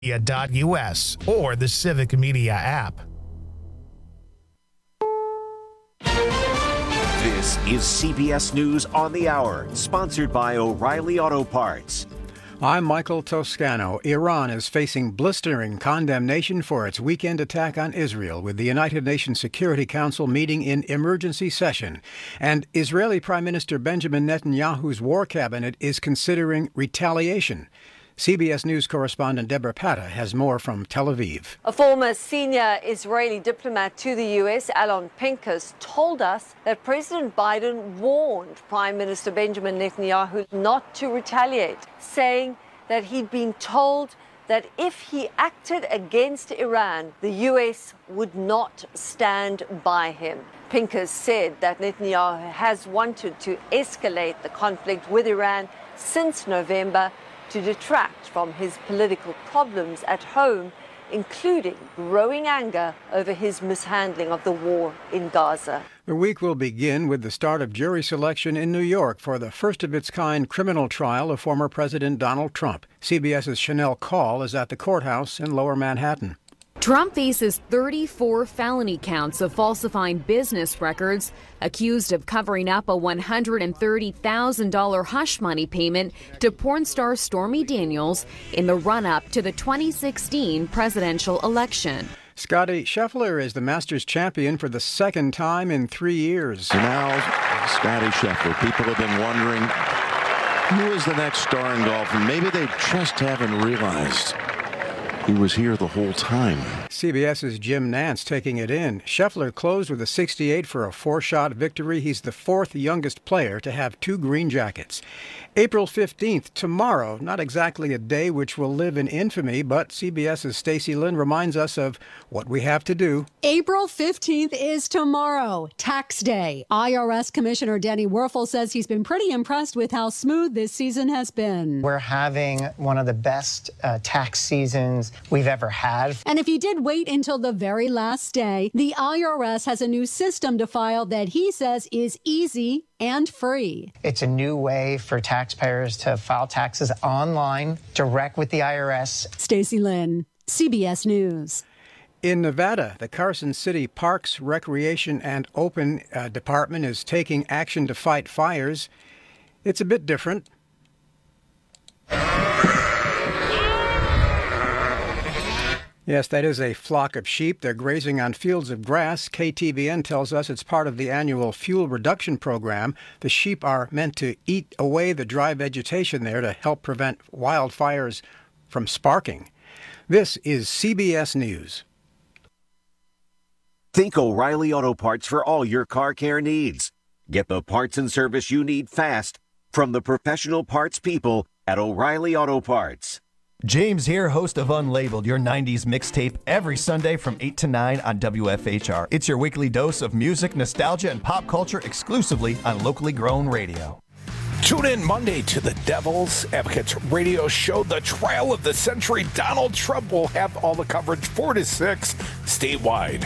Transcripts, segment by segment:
Media.us or the Civic Media app. This is CBS News on the Hour, sponsored by O'Reilly Auto Parts. I'm Michael Toscano. Iran is facing blistering condemnation for its weekend attack on Israel, with the United Nations Security Council meeting in emergency session. And Israeli Prime Minister Benjamin Netanyahu's war cabinet is considering retaliation. CBS News correspondent Deborah Patta has more from Tel Aviv. A former senior Israeli diplomat to the U.S., Alon Pincus, told us that President Biden warned Prime Minister Benjamin Netanyahu not to retaliate, saying that he'd been told that if he acted against Iran, the U.S. would not stand by him. Pincus said that Netanyahu has wanted to escalate the conflict with Iran since November to detract from his political problems at home, including growing anger over his mishandling of the war in Gaza. The week will begin with the start of jury selection in New York for the first-of-its-kind criminal trial of former President Donald Trump. CBS's Chanel Call is at the courthouse in Lower Manhattan. Trump faces 34 felony counts of falsifying business records, accused of covering up a $130,000 hush money payment to porn star Stormy Daniels in the run-up to the 2016 presidential election. Scottie Scheffler is the Masters champion for the second time in 3 years. So now, Scottie Scheffler. People have been wondering, who is the next star in golf? And maybe they just haven't realized he was here the whole time. CBS's Jim Nantz taking it in. Scheffler closed with a 68 for a four-shot victory. He's the fourth youngest player to have two green jackets. April 15th, tomorrow, not exactly a day which will live in infamy, but CBS's Stacey Lynn reminds us of what we have to do. April 15th is tomorrow, tax day. IRS Commissioner Denny Werfel says he's been pretty impressed with how smooth this season has been. We're having one of the best tax seasons we've ever had. And if you did wait until the very last day, the IRS has a new system to file that he says is easy and free. It's a new way for taxpayers to file taxes online, direct with the IRS. Stacey Lynn, CBS News. In Nevada, the Carson City Parks, Recreation, and Open Department is taking action to fight fires. It's a bit different. Yes, that is a flock of sheep. They're grazing on fields of grass. KTVN tells us it's part of the annual fuel reduction program. The sheep are meant to eat away the dry vegetation there to help prevent wildfires from sparking. This is CBS News. Think O'Reilly Auto Parts for all your car care needs. Get the parts and service you need fast from the professional parts people at O'Reilly Auto Parts. James here, host of Unlabeled, your 90s mixtape, every Sunday from 8 to 9 on WFHR. It's your weekly dose of music, nostalgia, and pop culture exclusively on locally grown radio. Tune in Monday to the Devil's Advocates radio show, The Trial of the Century. Donald Trump will have all the coverage 4 to 6 statewide.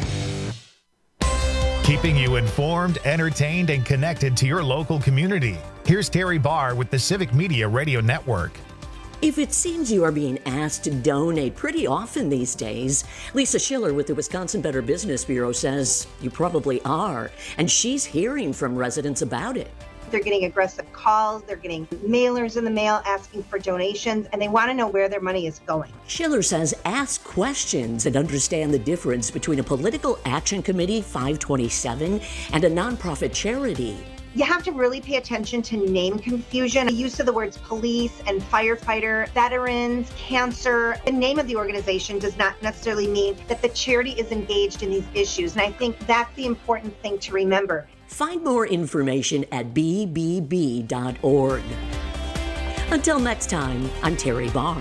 Keeping you informed, entertained, and connected to your local community. Here's Terry Barr with the Civic Media Radio Network. If it seems you are being asked to donate pretty often these days, Lisa Schiller with the Wisconsin Better Business Bureau says you probably are, and she's hearing from residents about it. They're getting aggressive calls, they're getting mailers in the mail asking for donations, and they want to know where their money is going. Schiller says ask questions and understand the difference between a political action committee, 527, and a nonprofit charity. You have to really pay attention to name confusion. The use of the words police and firefighter, veterans, cancer. The name of the organization does not necessarily mean that the charity is engaged in these issues. And I think that's the important thing to remember. Find more information at bbb.org. Until next time, I'm Terry Barr.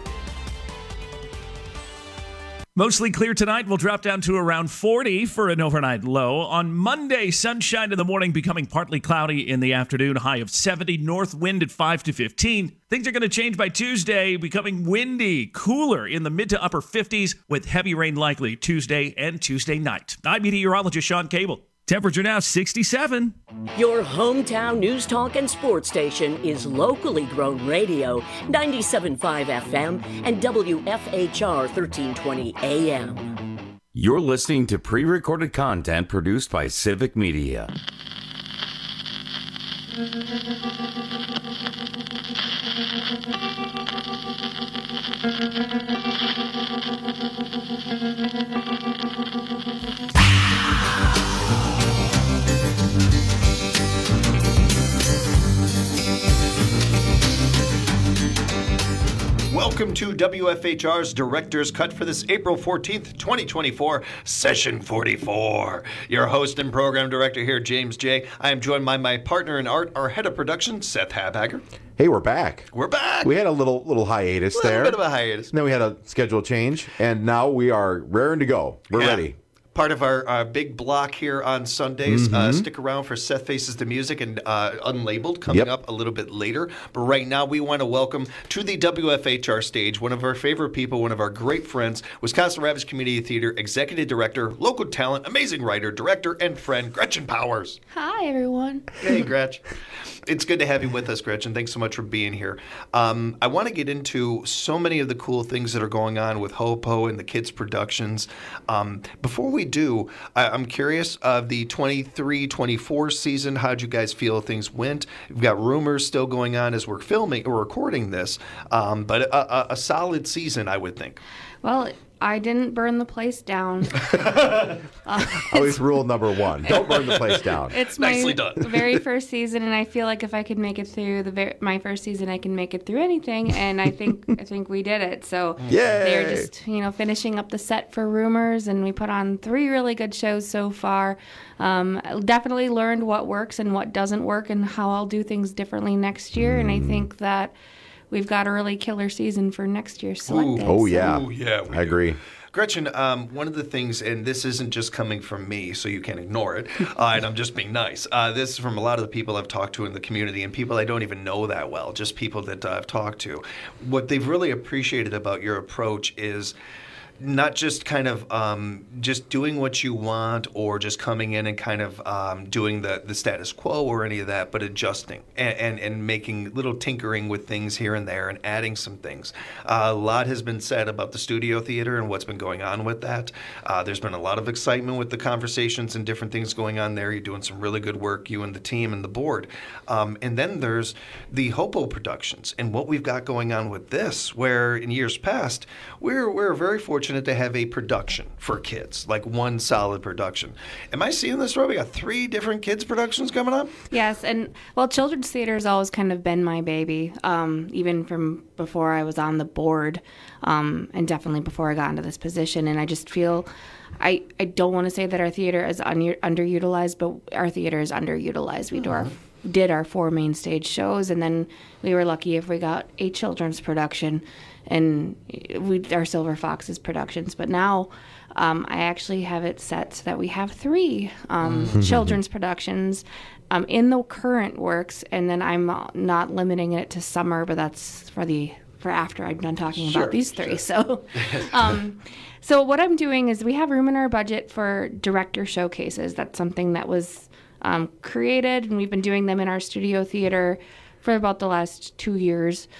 Mostly clear tonight. We'll drop down to around 40 for an overnight low. On Monday, sunshine in the morning, becoming partly cloudy in the afternoon. High of 70. North wind at 5 to 15. Things are going to change by Tuesday, becoming windy, cooler in the mid to upper 50s with heavy rain likely Tuesday and Tuesday night. I'm meteorologist Sean Cable. Temperature now 67. Your hometown news, talk, and sports station is locally grown radio, 97.5 FM and WFHR 1320 AM. You're listening to pre-recorded content produced by Civic Media. Welcome to WFHR's Director's Cut for this April 14th, 2024, Session 44. Your host and program director here, James J. I am joined by my partner in art, our head of production, Seth Habhagger. Hey, we're back. We're back. We had a little hiatus there. A little bit of a hiatus. And then we had a schedule change, and now we are raring to go. We're ready. Part of our big block here on Sundays. Stick around for Seth Faces the Music and Unlabeled coming up a little bit later. But right now, we want to welcome to the WFHR stage one of our favorite people, one of our great friends, Wisconsin Rapids Community Theater Executive Director, local talent, amazing writer, director, and friend, Gretchen Powers. Hi, everyone. Hey, Gretch. It's good to have you with us, Gretchen. Thanks so much for being here. I want to get into so many of the cool things that are going on with HOPO and the kids' productions. Before we do, I'm curious of the 23-24 season. How'd you guys feel things went? We've got rumors still going on as we're recording this, but a solid season, I would think. Well, I didn't burn the place down. Always rule number one. Don't burn the place down. It's Nicely my done. very first season, and I feel like if I could make it through my first season, I can make it through anything, and I think we did it. So they're just finishing up the set for Rumors, and we put on 3 really good shows so far. Definitely learned what works and what doesn't work, and how I'll do things differently next year, and I think that we've got a really killer season for next year's Select Days. Oh, yeah. Ooh, yeah, I agree. Gretchen, one of the things, and this isn't just coming from me, so you can't ignore it, and I'm just being nice. This is from a lot of the people I've talked to in the community, and people I don't even know that well, just people that I've talked to. What they've really appreciated about your approach is not just kind of just doing what you want or just coming in and kind of doing the status quo or any of that, but adjusting and making little tinkering with things here and there and adding some things. A lot has been said about the studio theater and what's been going on with that. There's been a lot of excitement with the conversations and different things going on there. You're doing some really good work, you and the team and the board. And then there's the HOPO productions and what we've got going on with this, where in years past, we're very fortunate to have a production for kids, like one solid production. Am I seeing this right? We got 3 different kids productions coming up? Yes, and children's theater has always kind of been my baby, even from before I was on the board, and definitely before I got into this position. And I just feel, I don't want to say that our theater is underutilized, but our theater is underutilized. We did our 4 main stage shows, and then we were lucky if we got a children's production and our Silver Foxes productions. But now I actually have it set so that we have 3 children's productions in the current works, and then I'm not limiting it to summer, but that's for after I'm done talking about these 3. So so what I'm doing is we have room in our budget for director showcases. That's something that was created, and we've been doing them in our studio theater for about the last 2 years.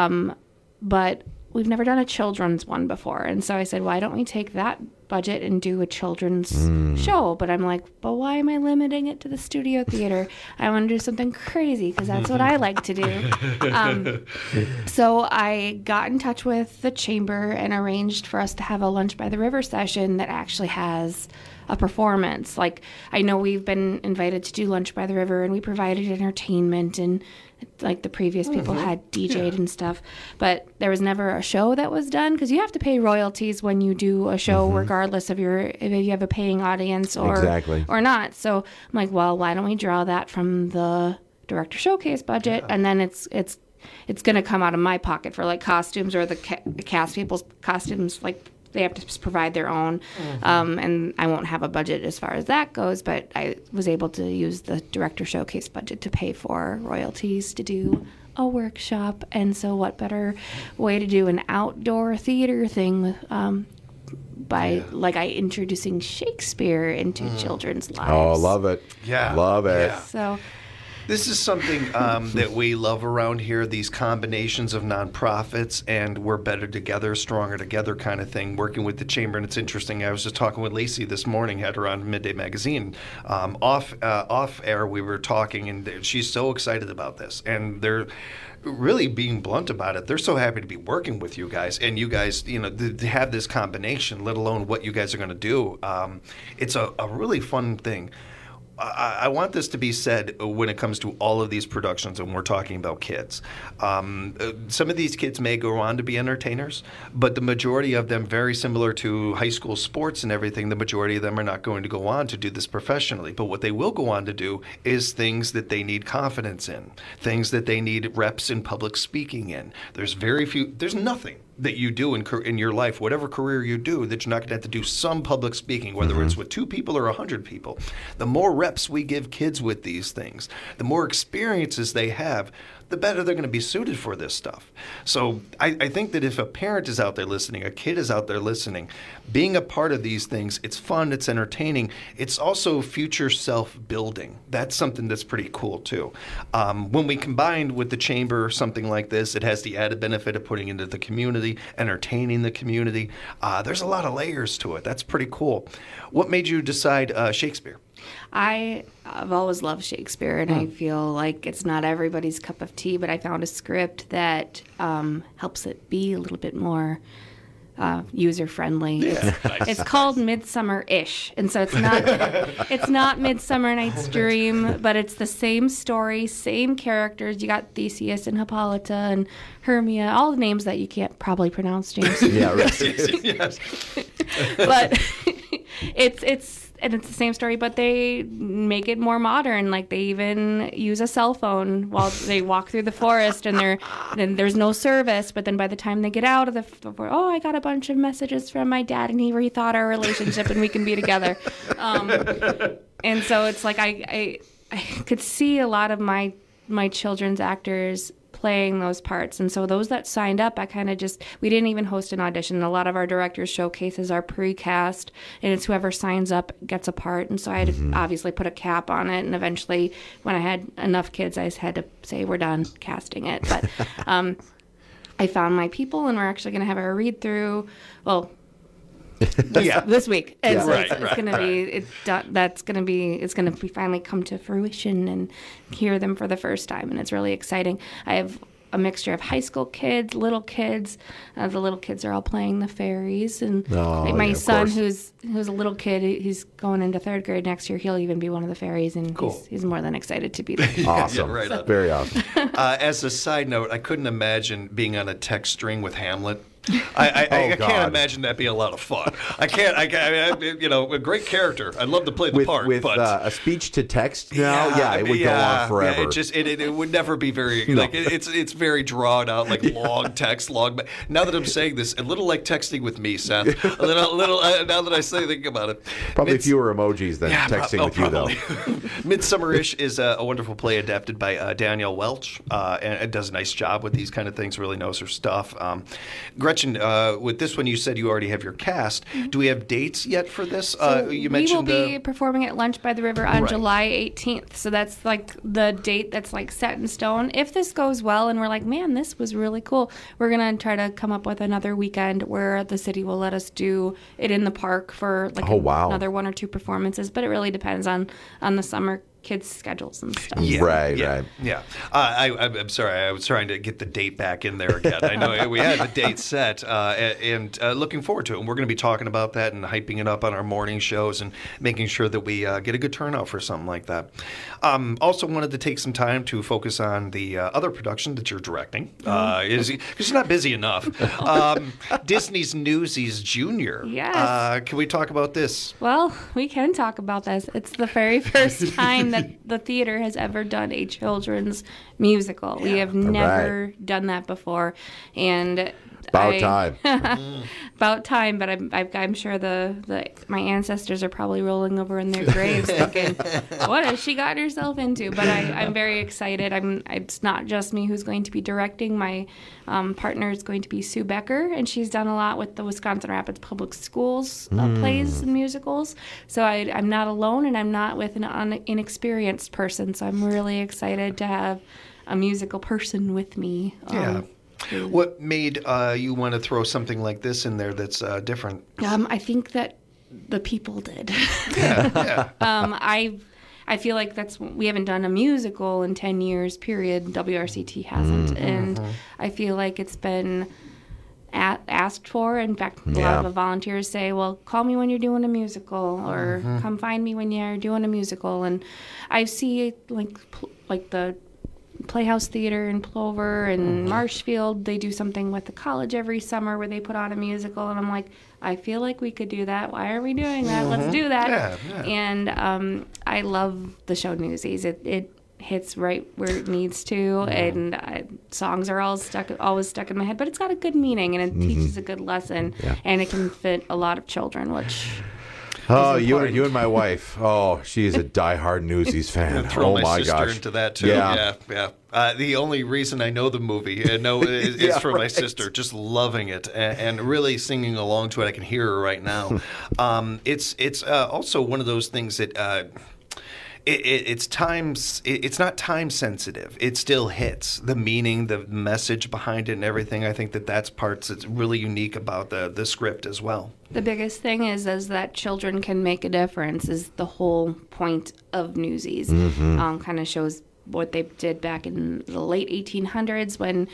But we've never done a children's one before. And so I said, why don't we take that budget and do a children's show? But I'm like, but why am I limiting it to the studio theater? I want to do something crazy because that's what I like to do. So I got in touch with the chamber and arranged for us to have a Lunch by the River session that actually has a performance. Like, I know we've been invited to do Lunch by the River, and we provided entertainment, and like the previous people had DJ'd and stuff, but there was never a show that was done, because you have to pay royalties when you do a show, regardless of if you have a paying audience or not. So I'm like, well, why don't we draw that from the director showcase budget, and then it's going to come out of my pocket for like costumes, or the cast people's costumes, like they have to provide their own, and I won't have a budget as far as that goes, but I was able to use the director showcase budget to pay for royalties to do a workshop. And so what better way to do an outdoor theater thing with by introducing Shakespeare into children's lives. Oh, love it. Yeah. Love it. Yeah. So this is something that we love around here, these combinations of nonprofits and we're better together, stronger together kind of thing, working with the chamber. And it's interesting. I was just talking with Lacey this morning, had her on Midday Magazine. Off air, we were talking, and she's so excited about this. And they're really being blunt about it. They're so happy to be working with you guys, and you guys, to have this combination, let alone what you guys are going to do. It's a really fun thing. I want this to be said when it comes to all of these productions, and we're talking about kids. Some of these kids may go on to be entertainers, but the majority of them, very similar to high school sports and everything, the majority of them are not going to go on to do this professionally. But what they will go on to do is things that they need confidence in, things that they need reps in public speaking in. There's nothing that you do in your life, whatever career you do, that you're not going to have to do some public speaking, whether it's with 2 people or 100 people. The more reps we give kids with these things, the more experiences they have, the better they're going to be suited for this stuff. So I think that if a parent is out there listening, a kid is out there listening, being a part of these things, it's fun, it's entertaining, it's also future self-building. That's something that's pretty cool too. When we combine with the chamber something like this, it has the added benefit of putting into the community, entertaining the community. There's a lot of layers to it. That's pretty cool. What made you decide Shakespeare? I've always loved Shakespeare, and I feel like it's not everybody's cup of tea, but I found a script that helps it be a little bit more user-friendly. Yeah. It's called Midsummer-ish, and so it's not Midsummer Night's Dream, but it's the same story, same characters. You got Theseus and Hippolyta and Hermia, all the names that you can't probably pronounce, James. Yeah, right. Yes. But it's the same story, but they make it more modern. Like, they even use a cell phone while they walk through the forest, and there's no service. But then by the time they get out of the forest, I got a bunch of messages from my dad, and he rethought our relationship, and we can be together. And so it's like I could see a lot of my children's actors playing those parts. And so those that signed up, we didn't even host an audition. A lot of our directors' showcases are pre-cast, and it's whoever signs up gets a part. And so I had to obviously put a cap on it. And eventually, when I had enough kids, I just had to say, we're done casting it. But I found my people, and we're actually going to have a read-through. Well, this week. And so it's going to be, it's going to finally come to fruition and hear them for the first time. And it's really exciting. I have a mixture of high school kids, little kids. The little kids are all playing the fairies. And my son, who's a little kid, he's going into 3rd grade next year. He'll even be one of the fairies, and he's more than excited to be there. Awesome. Yeah, Very awesome. As a side note, I couldn't imagine being on a text string with Hamlet. I can't imagine that being a lot of fun. I can't. A great character. I'd love to play the part. With but a speech to text now, it would go on forever. It would never be very it's very drawn out, like long text, long. Now that I'm saying this, a little like texting with me, Seth. A little. Now that I think about it, probably fewer emojis than texting with you, though. Midsummer-ish is a wonderful play adapted by Danielle Welch, and it does a nice job with these kind of things. Really knows her stuff. Gretchen, with this one, you said you already have your cast. Do we have dates yet for this? You mentioned we will be performing at Lunch by the River on July 18th. So that's like the date that's like set in stone. If this goes well and we're like, man, this was really cool, we're going to try to come up with another weekend where the city will let us do it in the park for like another 1 or 2 performances. But it really depends on the summer kids' schedules and stuff. Right. Yeah. I'm sorry. I was trying to get the date back in there again. I know we had the date set, and looking forward to it. And we're going to be talking about that and hyping it up on our morning shows and making sure that we get a good turnout for something like that. Also wanted to take some time to focus on the other production that you're directing, because you're not busy enough. Disney's Newsies Junior. Yes. Can we talk about this? Well, we can talk about this. It's the very first time that the theater has ever done a children's musical. We have never done that before. And About time. About time, but I'm sure my ancestors are probably rolling over in their graves thinking, what has she gotten herself into? But I'm very excited. It's not just me who's going to be directing. My partner is going to be Sue Becker, and she's done a lot with the Wisconsin Rapids Public Schools plays and musicals. So I'm not alone, and I'm not with an inexperienced person. So I'm really excited to have a musical person with me. What made you want to throw something like this in there that's different? I think that the people did. I feel like we haven't done a musical in 10 years, period. WRCT hasn't. And I feel like it's been asked for. In fact, a lot of the volunteers say, well, call me when you're doing a musical, or come find me when you're doing a musical. And I see like the Playhouse Theater in Plover and Marshfield, they do something with the college every summer where they put on a musical, and I'm like, I feel like we could do that. Why are we doing that? Let's do that. And I love the show Newsies. It hits right where it needs to, and songs are always stuck in my head, but it's got a good meaning, and it teaches a good lesson, and it can fit a lot of children, which... Oh, you and my wife. Oh, she's a diehard Newsies fan. Throw my my sister gosh. into that too. Yeah. The only reason I know the movie is for my sister, just loving it and really singing along to it. I can hear her right now. It's also one of those things that. It's not time sensitive. It still hits the meaning, the message behind it, and everything. I think that's parts that's really unique about the script as well. The biggest thing is that children can make a difference. Is the whole point of Newsies. Kind of shows what they did back in the late 1800s when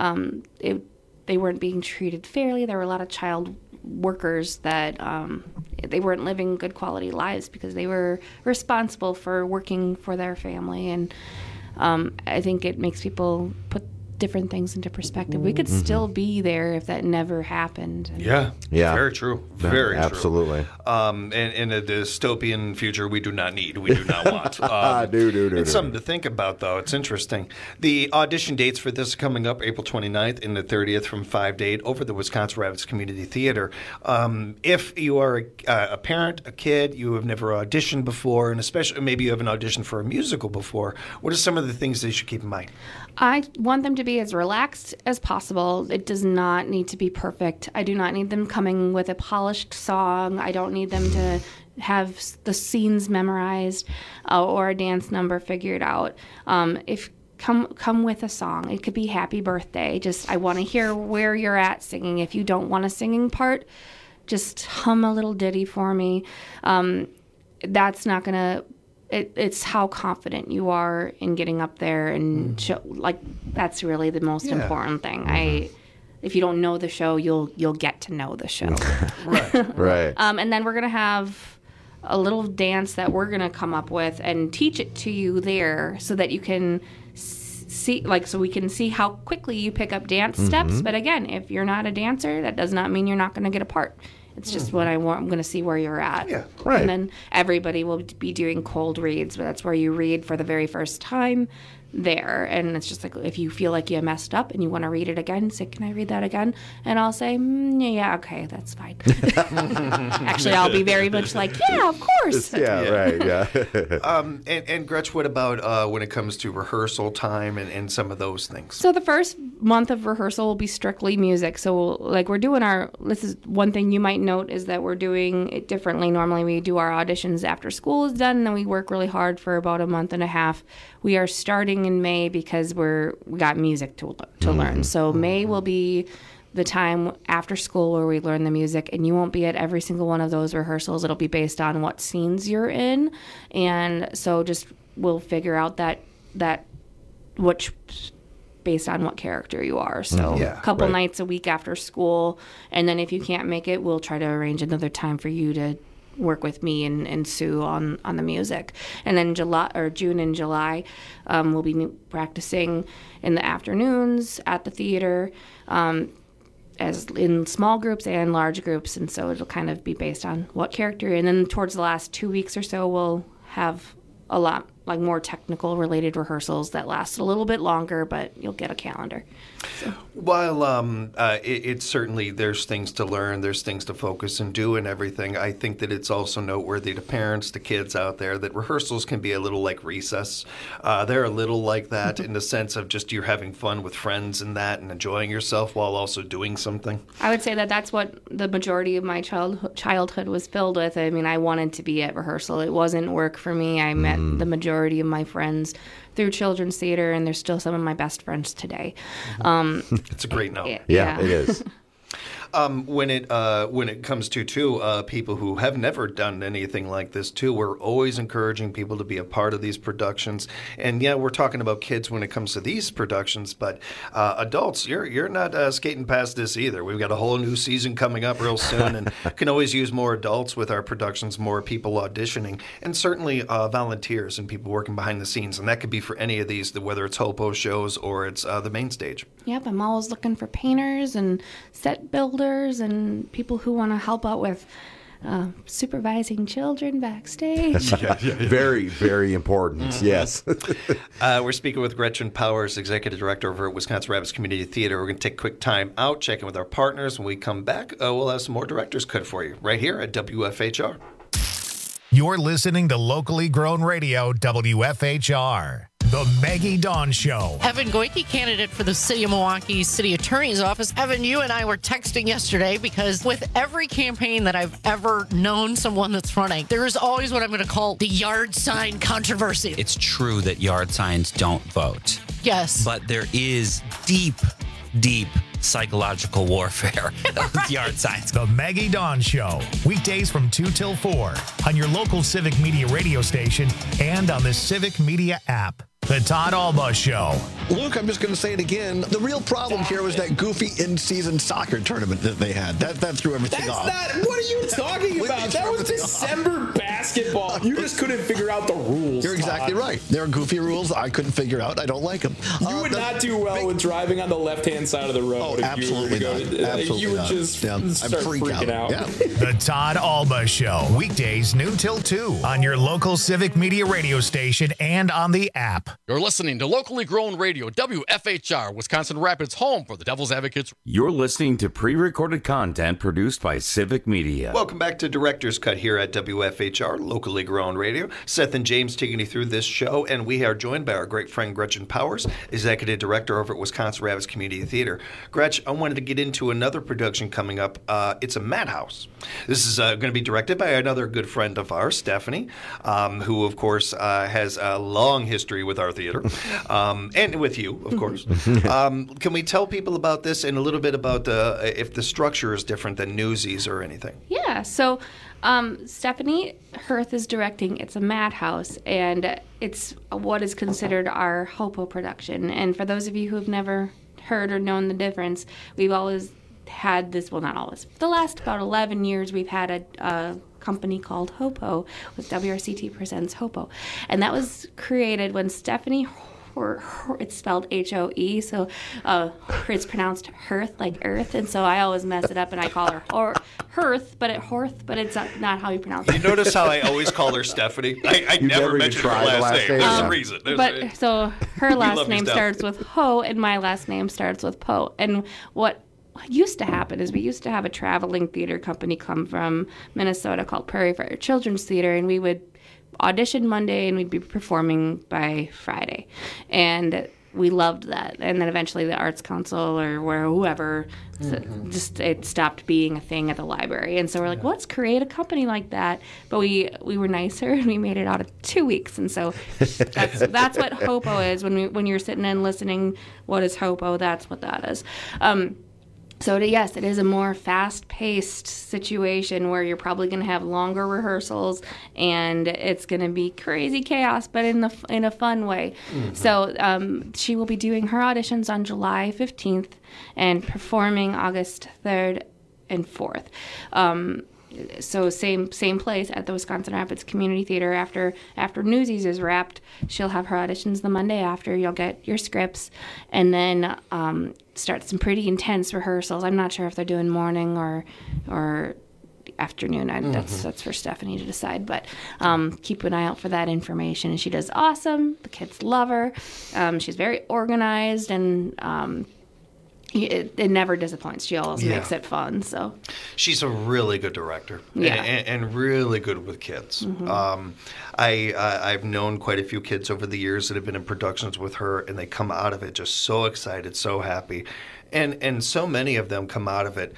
they weren't being treated fairly. There were a lot of child workers that they weren't living good quality lives because they were responsible for working for their family. And I think it makes people put different things into perspective. We could still be there if that never happened. Yeah. Very true. Very absolutely. True. In a dystopian future, we do not need. We do not want. It's something to think about, though. It's interesting. The audition dates for this are coming up April 29th and the 30th from 5 to 8 over the Wisconsin Rapids Community Theater. If you are a parent, a kid, you have never auditioned before, and especially maybe you haven't auditioned for a musical before, what are some of the things they should keep in mind? I want them to be as relaxed as possible. It does not need to be perfect. I do not need them coming with a polished song. I don't need them to have the scenes memorized or a dance number figured out. If come with a song. It could be Happy Birthday. Just I want to hear where you're at singing. If you don't want a singing part, just hum a little ditty for me. That's not going to... It's how confident you are in getting up there and show, like that's really the most important thing. If you don't know the show, you'll get to know the show. Right. And then we're gonna have a little dance that we're gonna come up with and teach it to you there, so that you can see, so we can see how quickly you pick up dance steps. But again, if you're not a dancer, that does not mean you're not gonna get a part. It's just what I want. I'm going to see where you're at. Yeah, right. And then everybody will be doing cold reads, but that's where you read for the very first time there. And it's just like, if you feel like you messed up and you want to read it again, say, can I read that again? And I'll say, yeah, okay, that's fine. Actually, I'll be very much like, yeah, of course. And Gretch, what about when it comes to rehearsal time and some of those things? So the first month of rehearsal will be strictly music. So we're doing this is one thing you might note is that we're doing it differently. Normally we do our auditions after school is done, and then we work really hard for about a month and a half. We are starting in May because we got music to learn. So May will be the time after school where we learn the music, and you won't be at every single one of those rehearsals. It'll be based on what scenes you're in, and so we'll figure out that which based on what character you are. So a couple nights a week after school, and then if you can't make it, we'll try to arrange another time for you to work with me and Sue on the music. And then June and July, we'll be practicing in the afternoons at the theater, as in small groups and large groups, and so it'll kind of be based on what character. And then towards the last 2 weeks or so, we'll have a lot like more technical related rehearsals that last a little bit longer, but you'll get a calendar. So. While it's certainly there's things to learn, there's things to focus and do and everything, I think that it's also noteworthy to parents, to kids out there, that rehearsals can be a little like recess. They're a little like that in the sense of just you're having fun with friends and that and enjoying yourself while also doing something. I would say that that's what the majority of my childhood was filled with. I mean, I wanted to be at rehearsal. It wasn't work for me. I met the majority of my friends through children's theater, and they're still some of my best friends today. It's a great note. Yeah, it is. When it comes to people who have never done anything like this too, we're always encouraging people to be a part of these productions. And yeah, we're talking about kids when it comes to these productions, but adults, you're not skating past this either. We've got a whole new season coming up real soon, and can always use more adults with our productions, more people auditioning, and certainly volunteers and people working behind the scenes. And that could be for any of these, whether it's Hopo shows or it's the main stage. Yep, I'm always looking for painters and set builders and people who want to help out with supervising children backstage. Very, very important. Yes. We're speaking with Gretchen Powers, Executive Director over at Wisconsin Rapids Community Theater. We're going to take a quick time out, check in with our partners. When we come back, we'll have some more Director's Cut for you right here at WFHR. You're listening to locally grown radio, WFHR. The Maggie Dawn Show. Evan Goyke, candidate for the City of Milwaukee City Attorney's Office. Evan, you and I were texting yesterday because with every campaign that I've ever known someone that's running, there is always what I'm going to call the yard sign controversy. It's true that yard signs don't vote. Yes. But there is deep psychological warfare with yard signs. The Maggie Dawn Show. Weekdays from 2 till 4 on your local Civic Media radio station and on the Civic Media app. The Todd Alba Show. Luke, I'm just going to say it again. The real problem here was that goofy in-season soccer tournament that they had. That threw everything off. What are you talking about? That was December basketball. You just couldn't figure out the rules. You're exactly right. There are goofy rules I couldn't figure out. I don't like them. You would not do well with driving on the left-hand side of the road. Oh, absolutely not. Absolutely you would not. just start freaking out. Yeah. The Todd Alba Show. Weekdays noon till 2 on your local Civic Media radio station and on the app. You're listening to locally grown radio, WFHR, Wisconsin Rapids, home for the Devil's Advocates. You're listening to pre-recorded content produced by Civic Media. Welcome back to Director's Cut here at WFHR, locally grown radio. Seth and James taking you through this show, and we are joined by our great friend Gretchen Powers, Executive Director over at Wisconsin Rapids Community Theater. Gretchen, I wanted to get into another production coming up. It's a Madhouse. This is going to be directed by another good friend of ours, Stephanie, who, of course, has a long history with our theater, and with you, of course. Can we tell people about this and a little bit about if the structure is different than Newsies or anything? Yeah, so Stephanie Hirth is directing It's a Madhouse, and it's what is considered our Hopo production. And for those of you who have never heard or known the difference, we've always had this, well, not always, for the last about 11 years, we've had a company called Hopo, with WRCT Presents Hopo. And that was created when Stephanie, it's spelled H-O-E, so it's pronounced Hirth, like Earth, and so I always mess it up and I call her Hirth, but it's not how you pronounce it. You notice how I always call her Stephanie? I never mentioned her last name. There's a reason. So her last name starts with Ho, and my last name starts with Po. And what used to happen is we used to have a traveling theater company come from Minnesota called Prairie Fire Children's Theater, and we would audition Monday and we'd be performing by Friday. And we loved that. And then eventually the Arts Council or whoever, just it stopped being a thing at the library. And so we're like, let's create a company like that. But we were nicer and we made it out of 2 weeks. And so that's what Hopo is. When you're sitting and listening, what is Hopo? That's what that is. So yes, it is a more fast-paced situation where you're probably going to have longer rehearsals and it's going to be crazy chaos, but in a fun way. Mm-hmm. So she will be doing her auditions on July 15th and performing August 3rd and 4th. So same place at the Wisconsin Rapids Community Theater. After Newsies is wrapped, she'll have her auditions the Monday after. You'll get your scripts, and then start some pretty intense rehearsals. I'm not sure if they're doing morning or afternoon. That's for Stephanie to decide. But keep an eye out for that information. And she does awesome. The kids love her. She's very organized, and it never disappoints. She always makes it fun. So she's a really good director, and really good with kids. Mm-hmm. I've known quite a few kids over the years that have been in productions with her, and they come out of it just so excited, so happy, and so many of them come out of it.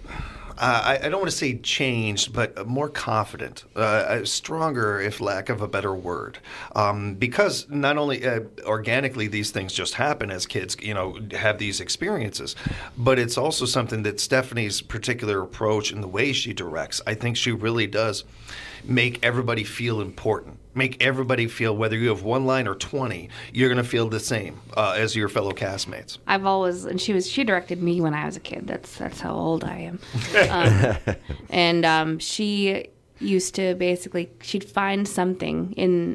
I don't want to say changed, but more confident, stronger, if lack of a better word, because not only organically these things just happen as kids, have these experiences, but it's also something that Stephanie's particular approach and the way she directs, I think she really does make everybody feel important. Make everybody feel, whether you have one line or 20, you're going to feel the same as your fellow castmates. I've always, and she directed me when I was a kid. That's how old I am. And she used to basically, she'd find something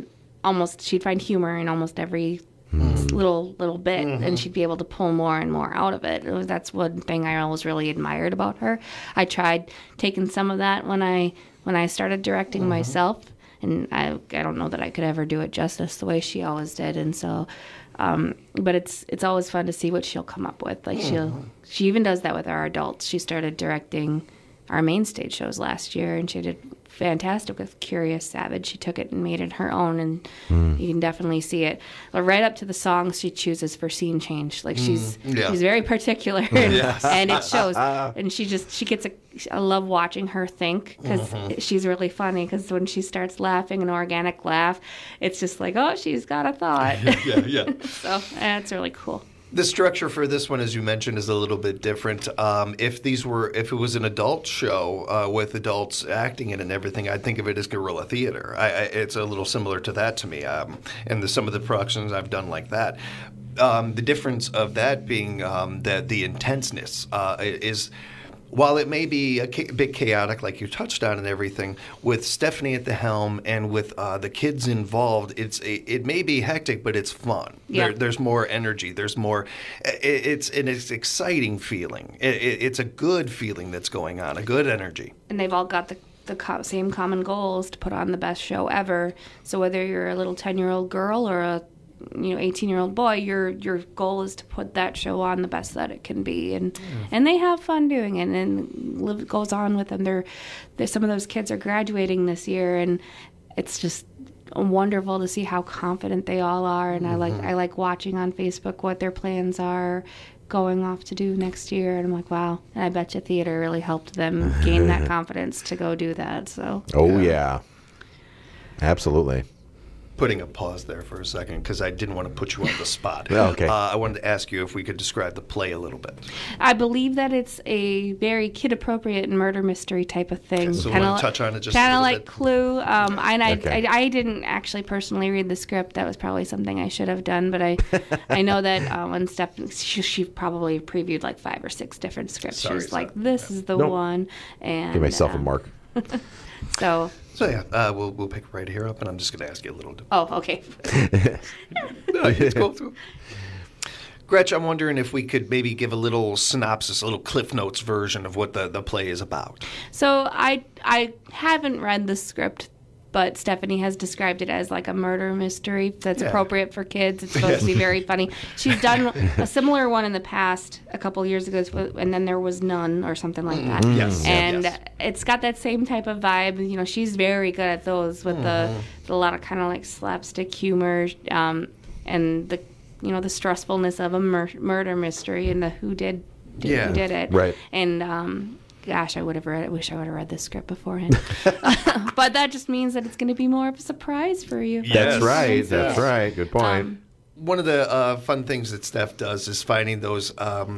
she'd find humor in almost every little bit, and she'd be able to pull more and more out of it. That's one thing I always really admired about her. I tried taking some of that when I started directing myself. And I don't know that I could ever do it justice the way she always did. And so, but it's always fun to see what she'll come up with. Like she even does that with our adults. She started directing our main stage shows last year, and she did fantastic with Curious Savage. She took it and made it her own, and you can definitely see it. Right up to the songs she chooses for scene change. Like she's very particular, and it shows. And she gets I love watching her think, because she's really funny, because when she starts laughing, an organic laugh, it's just like, oh, she's got a thought. So it's really cool. The structure for this one, as you mentioned, is a little bit different. If it was an adult show with adults acting in it and everything, I'd think of it as guerrilla theater. It's a little similar to that to me, and some of the productions I've done like that. The difference of that being that the intenseness is. While it may be a bit chaotic, like you touched on and everything, with Stephanie at the helm and with the kids involved, it may be hectic, but it's fun. Yeah. There's more energy. There's more. It's an exciting feeling. It's a good feeling that's going on, a good energy. And they've all got the same common goals to put on the best show ever. So whether you're a little 10-year-old girl or a 18-year-old boy, your goal is to put that show on the best that it can be, and they have fun doing it, and goes on with them. They're some of those kids are graduating this year, and it's just wonderful to see how confident they all are. And I like watching on Facebook what their plans are going off to do next year, and I'm like, wow. And I bet you theater really helped them gain that confidence to go do that. So yeah, absolutely. Putting a pause there for a second, because I didn't want to put you on the spot. Okay. I wanted to ask you if we could describe the play a little bit. I believe that it's a very kid-appropriate murder mystery type of thing. Okay, so we want to touch on it just a kind of little like bit. Clue. I didn't actually personally read the script. That was probably something I should have done. But I know that when Steph, she probably previewed like 5 or 6 different scripts. She's like, this is the one. And give myself a mark. So yeah, we'll pick right here up, and I'm just going to ask you a little. Oh, okay. Let's go through. Gretch, I'm wondering if we could maybe give a little synopsis, a little Cliff Notes version of what the play is about. So I haven't read the script, but Stephanie has described it as like a murder mystery that's appropriate for kids. It's supposed to be very funny. She's done a similar one in the past, a couple years ago, and then there was None or something like that. It's got that same type of vibe. She's very good at those with a lot of kind of like slapstick humor, and the the stressfulness of a murder mystery and the who did it. Right. And gosh, I wish I would have read this script beforehand. But that just means that it's going to be more of a surprise for you. Yes. That's right. Good point. One of the fun things that Steph does is finding those,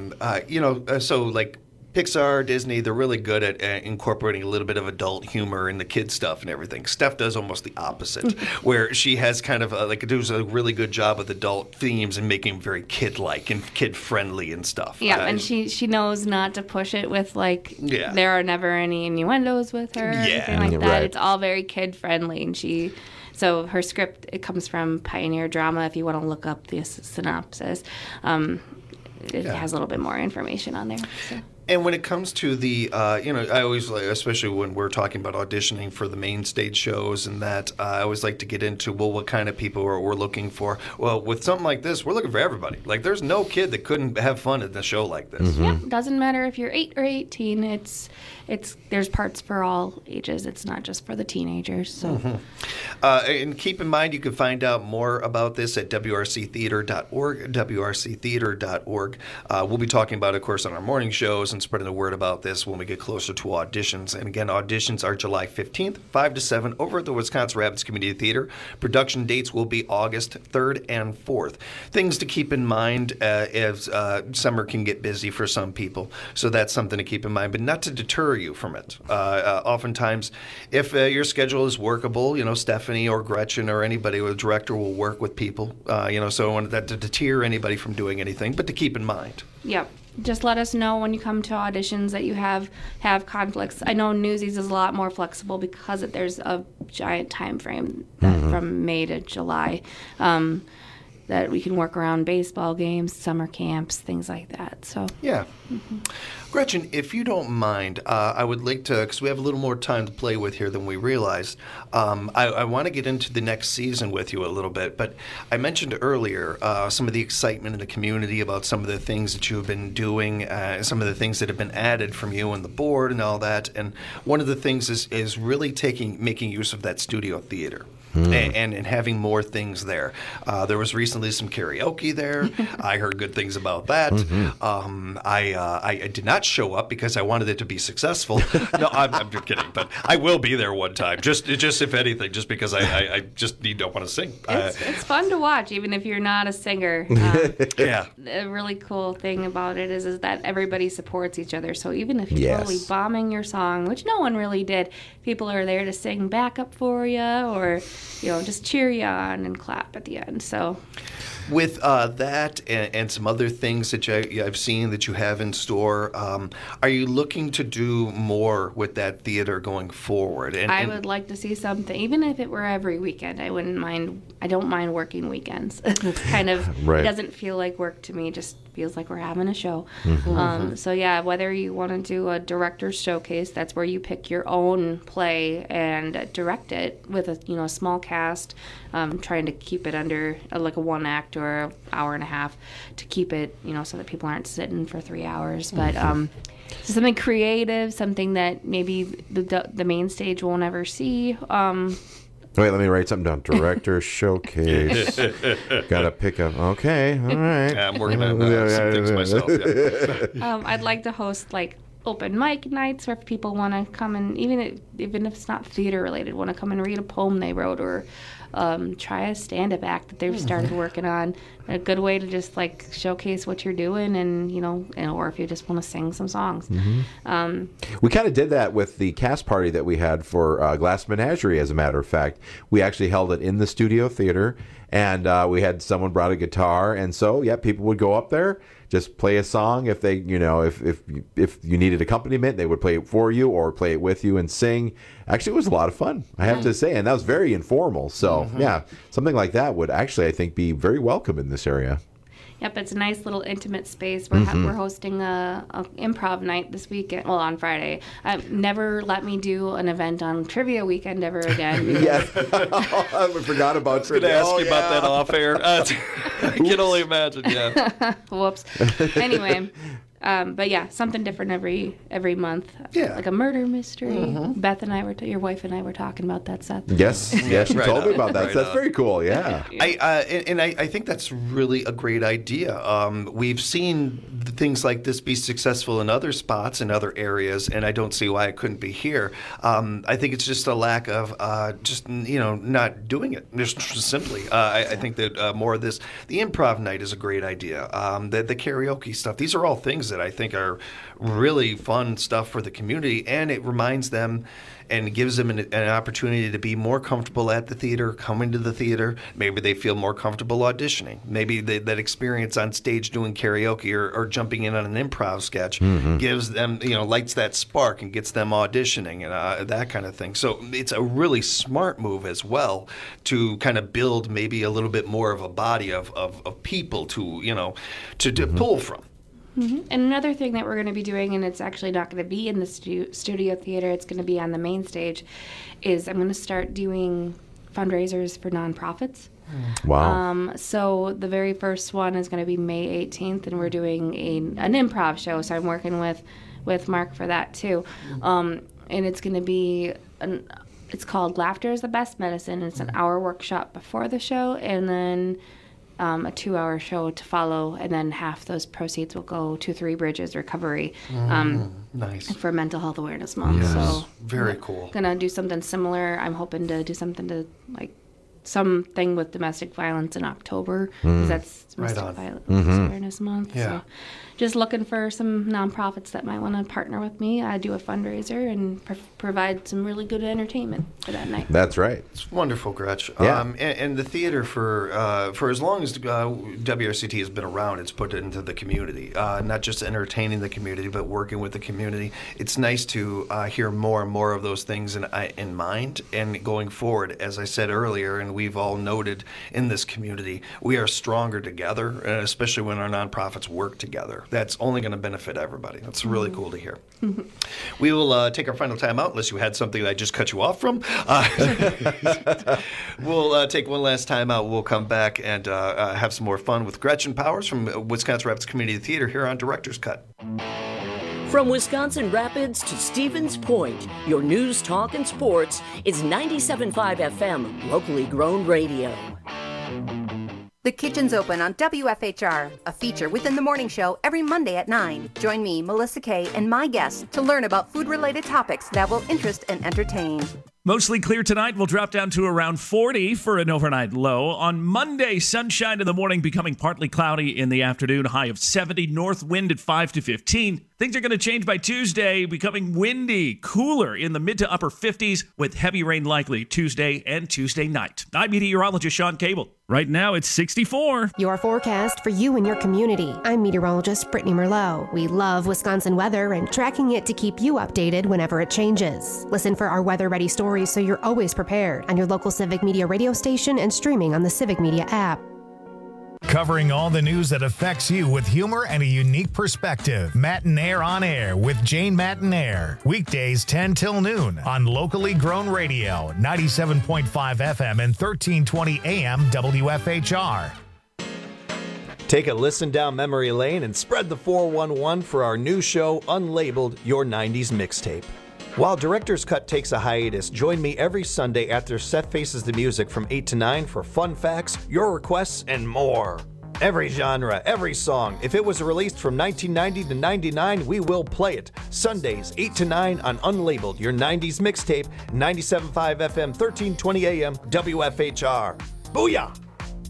so like Pixar, Disney, they're really good at incorporating a little bit of adult humor in the kid stuff and everything. Steph does almost the opposite, where she has kind of does a really good job with adult themes and making them very kid-like and kid-friendly and stuff. Yeah, and she knows not to push it with there are never any innuendos with her or anything like that. Right. It's all very kid-friendly, and so her script, it comes from Pioneer Drama. If you want to look up the synopsis, it has a little bit more information on there. So. And when it comes to the, I always like, especially when we're talking about auditioning for the main stage shows and that, I always like to get into, well, what kind of people we're looking for. Well, with something like this, we're looking for everybody. Like, there's no kid that couldn't have fun at a show like this. Yeah, doesn't matter if you're 8 or 18. There's parts for all ages. It's not just for the teenagers. So, and keep in mind, you can find out more about this at wrctheater.org. wrctheater.org. We'll be talking about it, of course, on our morning shows and spreading the word about this when we get closer to auditions. And again, auditions are July 15th, 5 to 7, over at the Wisconsin Rapids Community Theater. Production dates will be August 3rd and 4th. Things to keep in mind as summer can get busy for some people, so that's something to keep in mind, but not to deter you from it. Oftentimes, if your schedule is workable, Stephanie or Gretchen or anybody, or the director will work with people, so I don't want that to deter anybody from doing anything, but to keep in mind. Yep. Just let us know when you come to auditions that you have conflicts. I know Newsies is a lot more flexible because there's a giant time frame from May to July that we can work around baseball games, summer camps, things like that. So yeah. Gretchen, if you don't mind, I would like to, because we have a little more time to play with here than we realized, I want to get into the next season with you a little bit, but I mentioned earlier some of the excitement in the community about some of the things that you have been doing, some of the things that have been added from you and the board and all that, and one of the things is really making use of that studio theater. And having more things there. There was recently some karaoke there. I heard good things about that. I did not show up because I wanted it to be successful. No, I'm just kidding. But I will be there one time. Just if anything, just because I just don't want to sing. It's fun to watch, even if you're not a singer. Yeah. A really cool thing about it is that everybody supports each other. So even if you're totally bombing your song, which no one really did, people are there to sing backup for you or just cheer you on and clap at the end. So, with that and some other things that I've seen that you have in store, are you looking to do more with that theater going forward? I would like to see something, even if it were every weekend. I wouldn't mind. I don't mind working weekends. It's kind of It doesn't feel like work to me. It just feels like we're having a show. So yeah, whether you want to do a director's showcase, that's where you pick your own play and direct it with a small cast, trying to keep it under like a one act or an hour and a half to keep it so that people aren't sitting for 3 hours. But something creative, something that maybe the main stage won't ever see. Wait, let me write something down. Director showcase. Got to pick up. Okay, all right. Yeah, I'm working on some things myself. Yeah. I'd like to host open mic nights where people want to come and even if it's not theater related, want to come and read a poem they wrote or try a stand-up act that they've started working on. A good way to just showcase what you're doing and or if you just want to sing some songs. We kind of did that with the cast party that we had for Glass Menagerie, as a matter of fact. We actually held it in the studio theater, and we had someone brought a guitar, and so people would go up there, just play a song. If they, if you needed accompaniment, they would play it for you or play it with you and sing. Actually, it was a lot of fun, I have to say, and that was very informal. So, something like that would actually, I think, be very welcome in this area. Yep, it's a nice little intimate space. We're hosting a improv night this weekend. Well, on Friday. Never let me do an event on trivia weekend ever again. Yes, I forgot about trivia. I was going to ask you about that off air. I can only imagine. Yeah. Whoops. Anyway. But yeah, something different every month. Yeah. Like a murder mystery. Beth and I your wife and I were talking about that, Seth. Yes, she told me about that. Right That's very cool, yeah. I think that's really a great idea. We've seen things like this be successful in other spots, in other areas, and I don't see why it couldn't be here. I think it's just a lack of not doing it, just simply. I think that more of this, the improv night is a great idea. The karaoke stuff, these are all things that I think are really fun stuff for the community, and it reminds them and gives them an opportunity to be more comfortable at the theater, coming to the theater. Maybe they feel more comfortable auditioning. Maybe that experience on stage doing karaoke or jumping in on an improv sketch gives them, lights that spark and gets them auditioning and that kind of thing. So it's a really smart move as well to kind of build maybe a little bit more of a body of people to pull from. And another thing that we're going to be doing, and it's actually not going to be in the studio theater, it's going to be on the main stage, is I'm going to start doing fundraisers for nonprofits. Wow. So the very first one is going to be May 18th, and we're doing an improv show. So I'm working with Mark for that too. And it's going to be it's called Laughter is the Best Medicine. It's an hour workshop before the show, and then a 2-hour show to follow, and then half those proceeds will go to Three Bridges Recovery nice. for Mental Health Awareness Month. Yes. So Very cool. Gonna do something similar. I'm hoping to do something to something with domestic violence in October, because that's Domestic Violence Awareness Month. Yeah. So just looking for some nonprofits that might want to partner with me. I do a fundraiser and provide some really good entertainment for that night. That's right. It's wonderful, Gretch. Yeah. And the theater, for as long as WRCT has been around, it's put it into the community, not just entertaining the community, but working with the community. It's nice to hear more and more of those things in mind. And going forward, as I said earlier, and we've all noted in this community, we are stronger together, and especially when our nonprofits work together. That's only going to benefit everybody. That's really cool to hear. We will take our final time out, unless you had something that I just cut you off from. We'll take one last time out. We'll come back and have some more fun with Gretchen Powers from Wisconsin Rapids Community Theater here on Director's Cut. From Wisconsin Rapids to Stevens Point, your news, talk, and sports is 97.5 FM, locally grown radio. The Kitchen's Open on WFHR, a feature within the morning show every Monday at 9. Join me, Melissa Kay, and my guests to learn about food-related topics that will interest and entertain. Mostly clear tonight. We'll drop down to around 40 for an overnight low. On Monday, sunshine in the morning, becoming partly cloudy in the afternoon. High of 70. North wind at 5 to 15. Things are going to change by Tuesday, becoming windy, cooler in the mid to upper 50s with heavy rain likely Tuesday and Tuesday night. I'm meteorologist Sean Cable. Right now, it's 64. Your forecast for you and your community. I'm meteorologist Brittany Merlot. We love Wisconsin weather and tracking it to keep you updated whenever it changes. Listen for our weather-ready stories so you're always prepared on your local Civic Media radio station and streaming on the Civic Media app. Covering all the news that affects you with humor and a unique perspective. Matinaire on Air with Jane Matinaire. Weekdays 10 till noon on locally grown radio, 97.5 FM and 1320 AM WFHR. Take a listen down memory lane and spread the 411 for our new show, Unlabeled, Your 90s Mixtape. While Director's Cut takes a hiatus, join me every Sunday after Seth Faces the Music from 8 to 9 for fun facts, your requests, and more. Every genre, every song. If it was released from 1990 to 99, we will play it. Sundays, 8 to 9 on Unlabeled, Your 90s Mixtape, 97.5 FM, 1320 AM, WFHR. Booyah!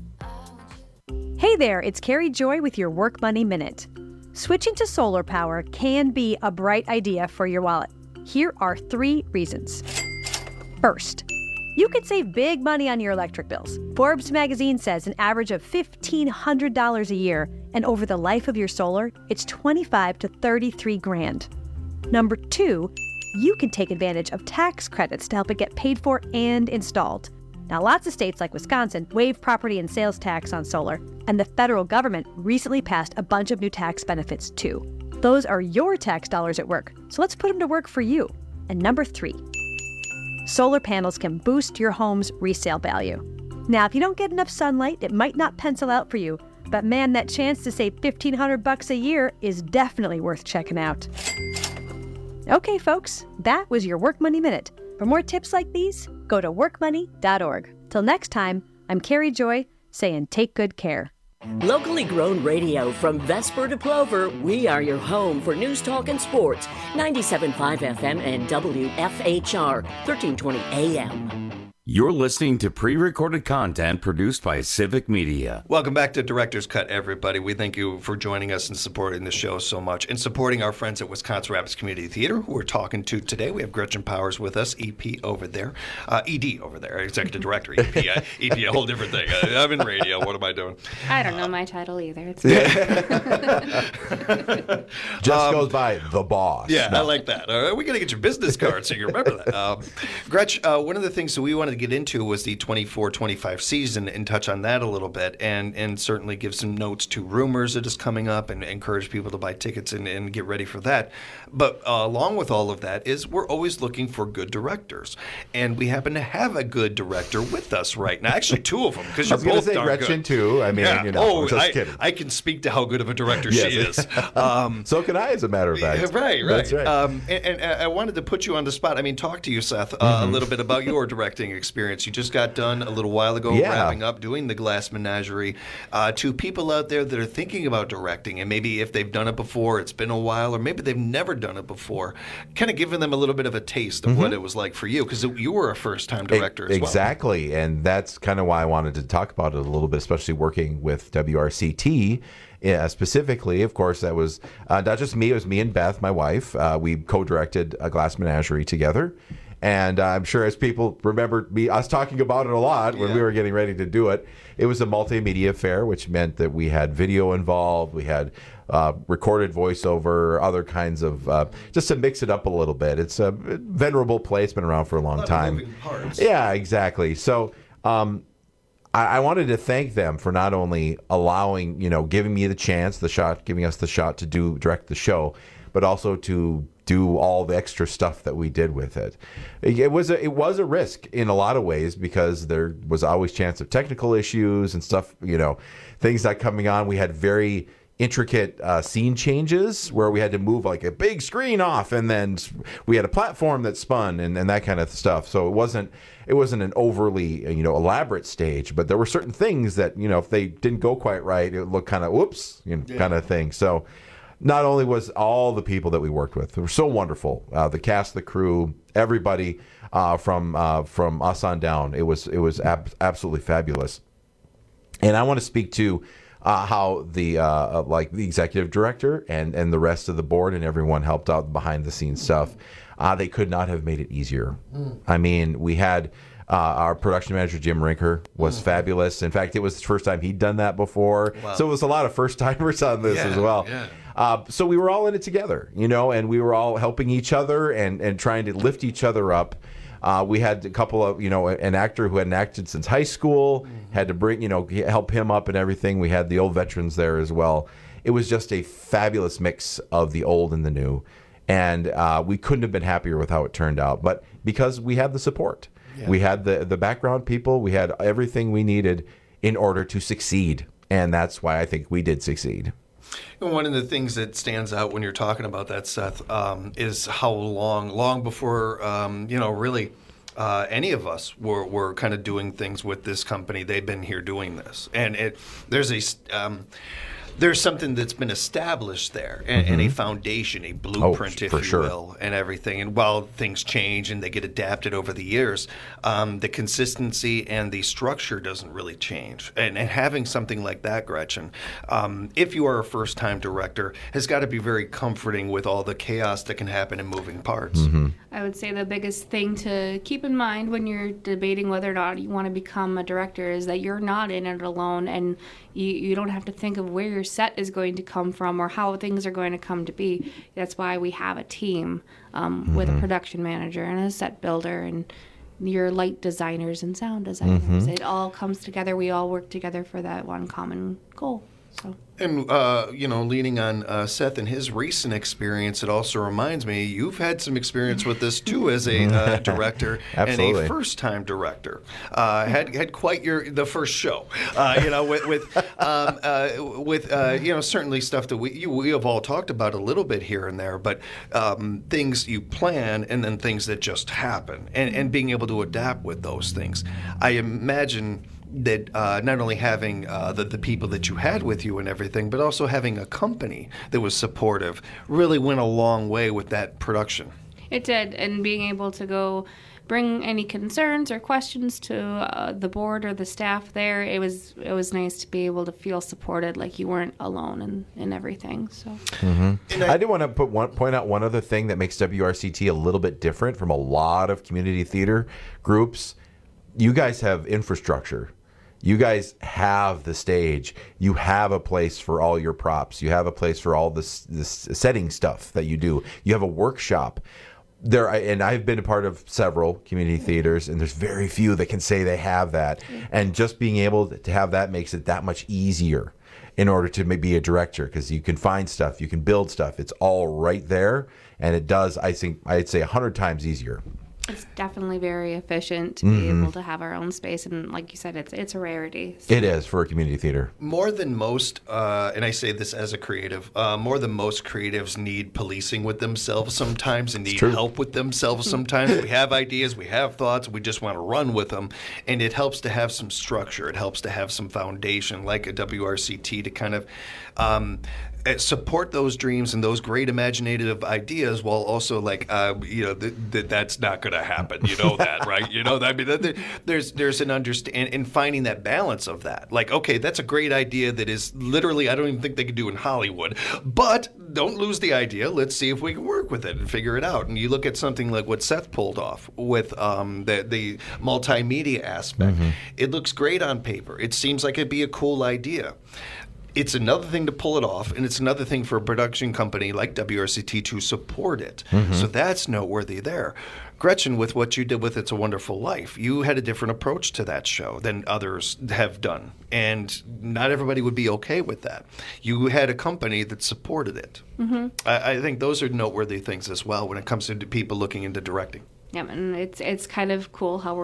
Hey there, it's Carrie Joy with your Work Money Minute. Switching to solar power can be a bright idea for your wallet. Here are 3 reasons. First, you could save big money on your electric bills. Forbes magazine says an average of $1,500 a year, and over the life of your solar, it's $25 to $33,000. Number 2, you can take advantage of tax credits to help it get paid for and installed. Now, lots of states like Wisconsin waive property and sales tax on solar, and the federal government recently passed a bunch of new tax benefits too. Those are your tax dollars at work, so let's put them to work for you. And number 3, solar panels can boost your home's resale value. Now, if you don't get enough sunlight, it might not pencil out for you, but man, that chance to save $1,500 a year is definitely worth checking out. Okay, folks, that was your Work Money Minute. For more tips like these, go to workmoney.org. Till next time, I'm Carrie Joy, saying take good care. Locally grown radio from Vesper to Plover, we are your home for news, talk, and sports. 97.5 FM and WFHR, 1320 AM. You're listening to pre-recorded content produced by Civic Media. Welcome back to Director's Cut, everybody. We thank you for joining us and supporting the show so much, and supporting our friends at Wisconsin Rapids Community Theater, who we're talking to today. We have Gretchen Powers with us, EP over there, ED over there, Executive Director, EP, EP, a whole different thing. I'm in radio. What am I doing? I don't know my title either. It's Just goes by the boss. Yeah, no. I like that. All right, we got to get your business card so you remember that. Gretch, one of the things that we wanted to to get into was the 24-25 season and touch on that a little bit, and certainly give some notes to rumors that is coming up and encourage people to buy tickets and get ready for that. But along with all of that is we're always looking for good directors, and we happen to have a good director with us right now. Actually, two of them, because you're both darn Gretchen good. too. I mean, just kidding. I can speak to how good of a director she is. So can I, as a matter of fact. Right. That's right. And I wanted to put you on the spot. I mean, talk to you, Seth, a little bit about your directing experience. You just got done a little while ago wrapping up doing the Glass Menagerie. To people out there that are thinking about directing, and maybe if they've done it before, it's been a while, or maybe they've never done it before, kind of giving them a little bit of a taste of what it was like for you, because you were a first-time director as well. Exactly, and that's kind of why I wanted to talk about it a little bit, especially working with WRCT. Specifically, of course, that was not just me. It was me and Beth, my wife. We co-directed a Glass Menagerie together. And I'm sure as people remember us talking about it a lot when we were getting ready to do it, it was a multimedia affair, which meant that we had video involved, we had recorded voiceover, other kinds of, just to mix it up a little bit. It's a venerable play. It's been around for a long time. Moving parts. Yeah, exactly. So I wanted to thank them for not only allowing, giving me the chance, giving us the shot to direct the show, but also to do all the extra stuff that we did with it. It was a risk in a lot of ways, because there was always chance of technical issues and stuff, things not coming on. We had very intricate scene changes where we had to move like a big screen off, and then we had a platform that spun and that kind of stuff. So it wasn't an overly elaborate stage, but there were certain things that if they didn't go quite right, it looked kind of whoops, kind of thing. So not only was all the people that we worked with, they were so wonderful, the cast, the crew, everybody from us on down. It was absolutely fabulous. And I want to speak to how the executive director and the rest of the board and everyone helped out behind the scenes stuff. They could not have made it easier. I mean, we had our production manager, Jim Rinker, was fabulous. In fact, it was the first time he'd done that before. Wow. So it was a lot of first-timers on this as well. Yeah. So we were all in it together, and we were all helping each other and trying to lift each other up. We had a couple of, an actor who hadn't acted since high school, had to bring, help him up and everything. We had the old veterans there as well. It was just a fabulous mix of the old and the new. And we couldn't have been happier with how it turned out. But because we had the support, we had the background people, we had everything we needed in order to succeed. And that's why I think we did succeed. And one of the things that stands out when you're talking about that, Seth, is how long before, really any of us were kind of doing things with this company. They've been here doing this. And there's something that's been established there, and a foundation, a blueprint, if you will, and everything. And while things change and they get adapted over the years, the consistency and the structure doesn't really change. And having something like that, Gretchen, if you are a first-time director, has got to be very comforting with all the chaos that can happen in moving parts. I would say the biggest thing to keep in mind when you're debating whether or not you want to become a director is that you're not in it alone, and you don't have to think of where your set is going to come from or how things are going to come to be. That's why we have a team with a production manager and a set builder and your light designers and sound designers. It all comes together. We all work together for that one common goal. So. And, leaning on Seth and his recent experience, it also reminds me, you've had some experience with this, too, as a director and a first-time director. Had quite the first show, with certainly stuff that we have all talked about a little bit here and there, but things you plan and then things that just happen, and being able to adapt with those things. I imagine that not only having the people that you had with you and everything, but also having a company that was supportive really went a long way with that production. It did, and being able to go bring any concerns or questions to the board or the staff there, it was nice to be able to feel supported, like you weren't alone in everything. So, I do want to point out one other thing that makes WRCT a little bit different from a lot of community theater groups. You guys have infrastructure. You guys have the stage. You have a place for all your props. You have a place for all this setting stuff that you do. You have a workshop. And I've been a part of several community theaters, and there's very few that can say they have that. And just being able to have that makes it that much easier in order to be a director, because you can find stuff, you can build stuff. It's all right there, and it does, I think, I'd say 100 times easier. It's definitely very efficient to be able to have our own space, and like you said, it's a rarity. So. It is for a community theater. More than most, and I say this as a creative, more than most creatives need policing with themselves sometimes and need help with themselves sometimes. We have ideas, we have thoughts, we just want to run with them, and it helps to have some structure. It helps to have some foundation like a WRCT to kind of support those dreams and those great imaginative ideas, while also that's not going to happen. You know that, right? You know that. I mean, there's an understand in finding that balance of that. Like, okay, that's a great idea that is literally I don't even think they could do in Hollywood, but don't lose the idea. Let's see if we can work with it and figure it out. And you look at something like what Seth pulled off with the multimedia aspect. It looks great on paper. It seems like it'd be a cool idea. It's another thing to pull it off, and it's another thing for a production company like WRCT to support it. So that's noteworthy there. Gretchen, with what you did with It's a Wonderful Life, you had a different approach to that show than others have done, and not everybody would be okay with that. You had a company that supported it. I think those are noteworthy things as well when it comes to people looking into directing. Yeah, and it's kind of cool how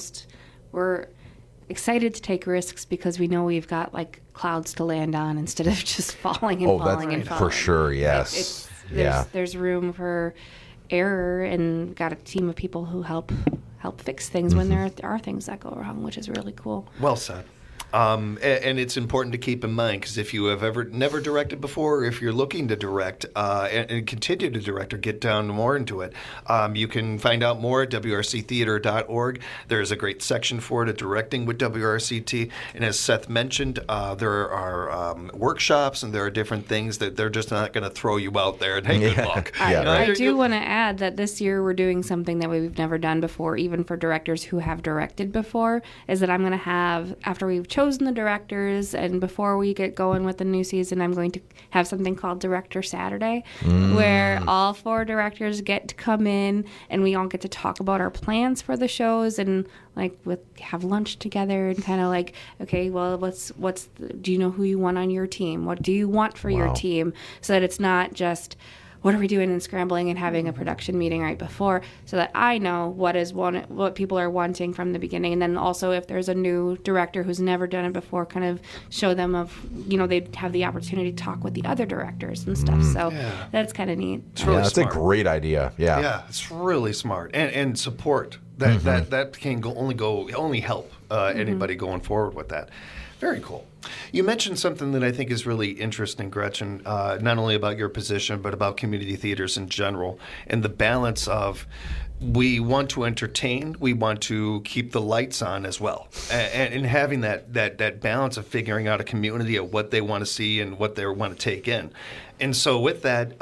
we're excited to take risks because we know we've got like clouds to land on instead of just falling and falling and falling. For sure, yes. There's room for error, and got a team of people who help fix things when there are things that go wrong, which is really cool. Well said. And it's important to keep in mind, because if you have never directed before, or if you're looking to direct and continue to direct or get down more into it, you can find out more at wrctheater.org. There's a great section for it at Directing with WRCT. And as Seth mentioned, there are workshops and there are different things that they're just not going to throw you out there and, hey, good luck. I do want to add that this year we're doing something that we've never done before, even for directors who have directed before, is that I'm going to have, after we've chosen the directors and before we get going with the new season, I'm going to have something called Director Saturday, where all 4 directors get to come in and we all get to talk about our plans for the shows and have lunch together and kind of like, okay, well, do you know who you want on your team? What do you want for your team? So that it's not just, what are we doing, and scrambling and having a production meeting right before, so that I know what people are wanting from the beginning. And then also, if there's a new director who's never done it before, kind of show them they'd have the opportunity to talk with the other directors and stuff. So that's kind of neat. It's really that's smart. A great idea. Yeah, it's really smart, and support that can only help anybody going forward with that. Very cool. You mentioned something that I think is really interesting, Gretchen, not only about your position, but about community theaters in general, and the balance of we want to entertain, we want to keep the lights on as well, and having that balance of figuring out a community of what they want to see and what they want to take in. And so with that,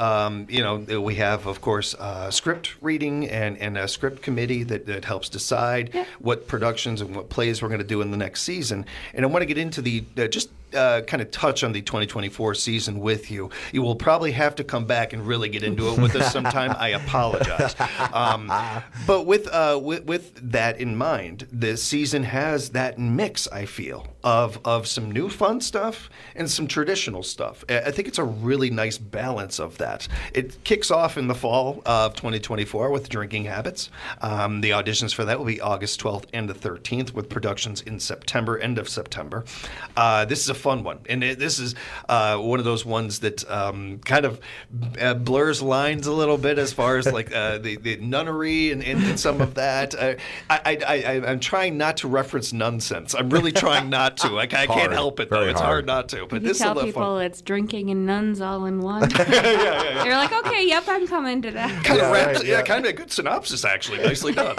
we have, of course, script reading and a script committee that helps decide what productions and what plays we're going to do in the next season. And I want to get into the kind of touch on the 2024 season with you. You will probably have to come back and really get into it with us sometime. I apologize. But with that in mind, the season has that mix, I feel, of some new fun stuff and some traditional stuff. I think it's a really nice balance of that. It kicks off in the fall of 2024 with Drinking Habits. The auditions for that will be August 12th and the 13th, with productions in September, end of September. This is a fun one, and this is one of those ones that kind of blurs lines a little bit as far as like the nunnery and some of that. I'm trying not to reference nonsense. I'm really trying not to. I can't help it, though. It's hard not to. But you this tell is a people fun. It's drinking and nuns all in one. You're like, okay, yep, I'm coming to that. Kind of a good synopsis, actually. Nicely done.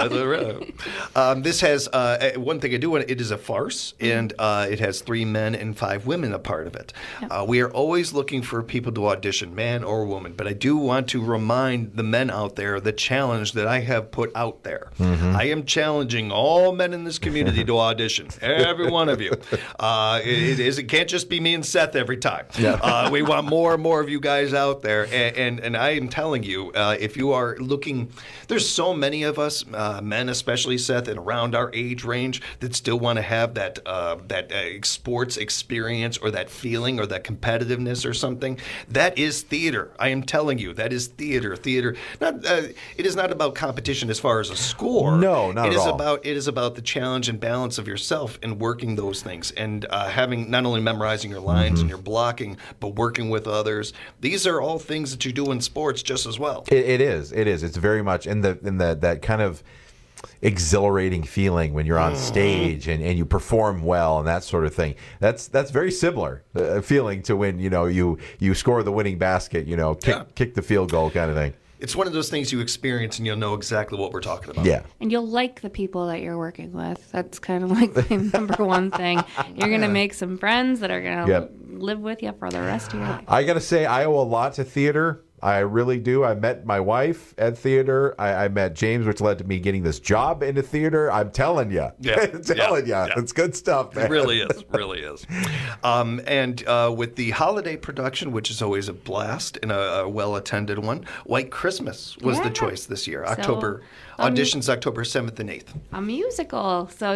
This has one thing I do want. It is a farce, and it has 3 men and 5 women a part of it. Yep. We are always looking for people to audition, man or woman. But I do want to remind the men out there the challenge that I have put out there. I am challenging all men in this community to audition, every one of you. It can't just be me and Seth every time. Yeah. We want more and more of you guys out there. And I am telling you, if you are looking, there's so many of us, men especially, Seth, and around our age range that still want to have that sports experience or that feeling or that competitiveness or something. That is theater. I am telling you, that is theater. Theater. It is not about competition as far as a score. No, not at all. It is about the challenge and balance of yourself and working those things and having not only memorizing your lines and your blocking, but working with others. These are all things that you do in sports just as well. It is. It's very much in that kind of exhilarating feeling when you're on stage and you perform well and that sort of thing. That's very similar feeling to when you score the winning basket, kick the field goal kind of thing. It's one of those things you experience and you'll know exactly what we're talking about. Yeah. And you'll like the people that you're working with. That's kind of like the number one thing. You're going to make some friends that are going to live with you for the rest of your life. I got to say, I owe a lot to theater. I really do. I met my wife at theater. I met James, which led to me getting this job into theater. I'm telling you. It's good stuff, man. It really is. And with the holiday production, which is always a blast and a well-attended one, White Christmas was the choice this year. Auditions October 7th and 8th. A musical. So,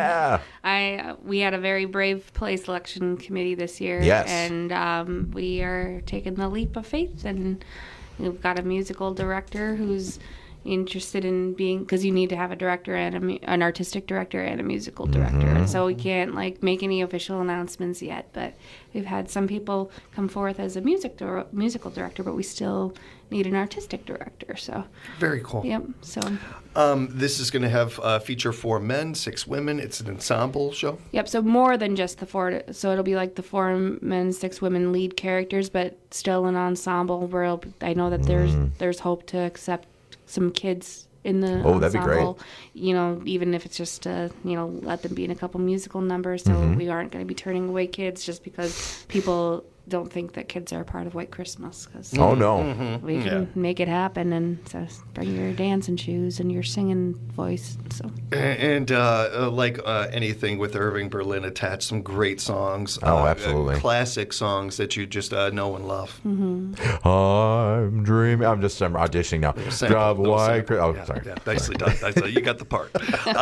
we had a very brave play selection committee this year. Yes. And we are taking the leap of faith, and we've got a musical director who's interested in being, because you need to have a director and an artistic director and a musical director. And so we can't make any official announcements yet, but we've had some people come forth as a musical director, but we still need an artistic director. So very cool. Yep. So this is going to have feature 4 men, 6 women. It's an ensemble show. Yep. So more than just the 4. So it'll be like the 4 men, 6 women lead characters, but still an ensemble where I know that there's hope to accept some kids in the ensemble. That'd be great. Even if it's just let them be in a couple musical numbers, so we aren't going to be turning away kids just because people don't think that kids are a part of White Christmas. Cause we can make it happen, and so bring your dancing shoes and your singing voice. So like anything with Irving Berlin attached, some great songs. Absolutely. Classic songs that you just know and love. I'm dreaming. I'm auditioning now. Drive White Christmas. Sorry. Yeah, nicely done. You got the part.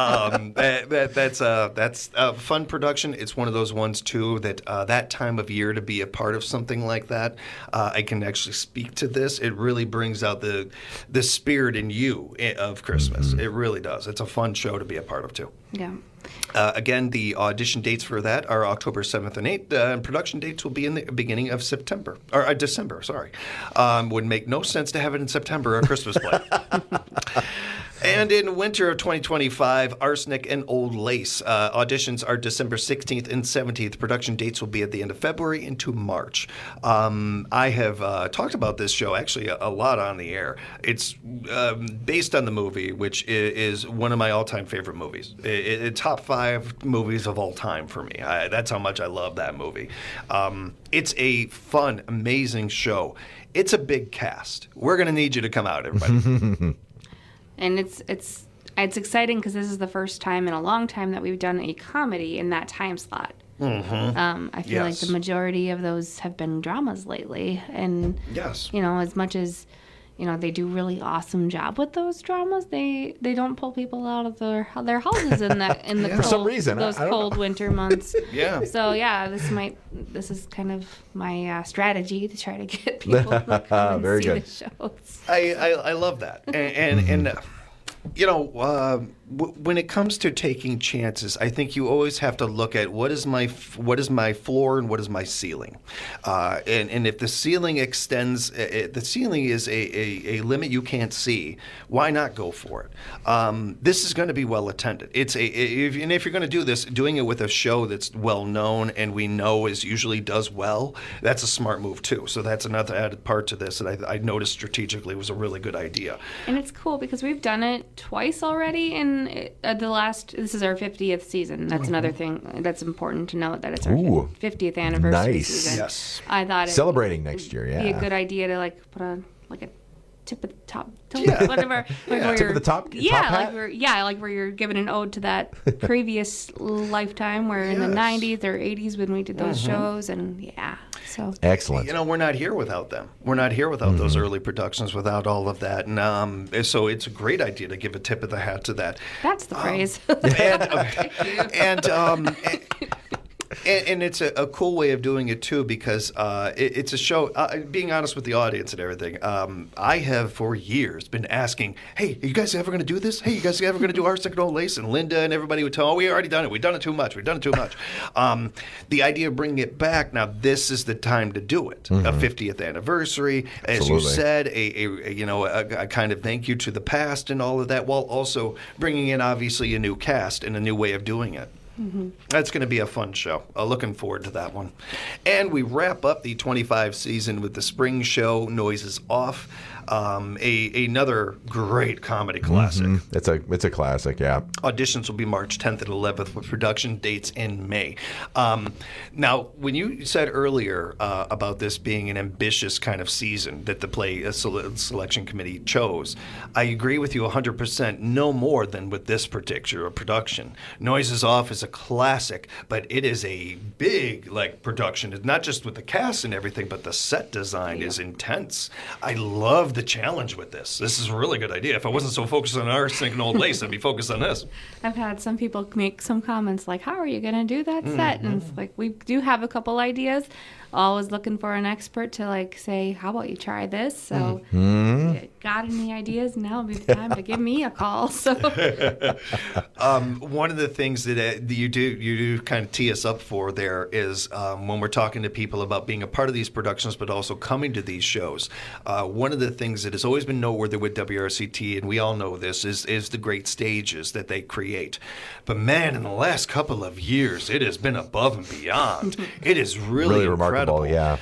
That's a fun production. It's one of those ones too that that time of year to be a part of something like that, I can actually speak to this. It really brings out the spirit in you of Christmas. It really does. It's a fun show to be a part of too. Yeah. Again, the audition dates for that are October 7th and 8th. Production dates will be in the beginning of December. Sorry, would make no sense to have it in September, a Christmas play. And in winter of 2025, Arsenic and Old Lace. Auditions are December 16th and 17th. Production dates will be at the end of February into March. I have talked about this show actually a lot on the air. It's based on the movie, which is one of my all-time favorite movies. It's top 5 movies of all time for me. That's how much I love that movie. It's a fun, amazing show. It's a big cast. We're going to need you to come out, everybody. And it's exciting because this is the first time in a long time that we've done a comedy in that time slot. I feel like the majority of those have been dramas lately, and as much as they do really awesome job with those dramas, they don't pull people out of their houses in the for some reason those cold winter months. So this is kind of my strategy to try to get people to come and see the shows. I love that, and when it comes to taking chances, I think you always have to look at what is my floor and what is my ceiling, and if the ceiling extends, the ceiling is a limit you can't see. Why not go for it? This is going to be well attended. If you're going to do this, doing it with a show that's well known and we know usually does well, that's a smart move too. So that's another added part to this that I noticed strategically was a really good idea. And it's cool because we've done it twice already in this is our 50th season. That's another thing that's important to note, that it's our 50th anniversary season. Yes. I thought celebrating next year, be a good idea to put on a tip of the top, Yeah. whatever. Like where Tip of you're- the top Yeah, top hat? like where you're giving an ode to that previous lifetime, where in the 90s or 80s when we did those shows, and so Excellent. You know, we're not here without them. We're not here without those early productions, without all of that. And so it's a great idea to give a tip of the hat to that. that's the phrase. And it's a cool way of doing it, too, because it's a show, being honest with the audience and everything, I have for years been asking, hey, are you guys ever going to do this? Hey, you guys ever going to do Arsenic and Old Lace? And Linda and everybody would tell, oh, we already done it. We've done it too much. The idea of bringing it back, now this is the time to do it. A 50th anniversary, as you said, a kind of thank you to the past and all of that, while also bringing in, obviously, a new cast and a new way of doing it. That's going to be a fun show. Looking forward to that one. And we wrap up the 25 season with the spring show, Noises Off, another great comedy classic. It's a classic, yeah. Auditions will be March 10th and 11th with production dates in May. Now, when you said earlier about this being an ambitious kind of season that the play selection committee chose, I agree with you 100%, no more than with this particular production. Noises Off is a classic, but it is a big production. It's not just with the cast and everything, but the set design is intense. I love the challenge with this. This is a really good idea. If I wasn't so focused on Arsenic and Old Lace, I'd be focused on this. I've had some people make some comments like, how are you going to do that set? And it's like, we do have a couple ideas. Always looking for an expert to say, how about you try this? So you got any ideas? Now would be the time to give me a call. So one of the things that you do kind of tee us up for there is when we're talking to people about being a part of these productions, but also coming to these shows. One of the things that has always been noteworthy with WRCT, and we all know this, is the great stages that they create. But man, in the last couple of years, it has been above and beyond. It is really incredible. Yeah.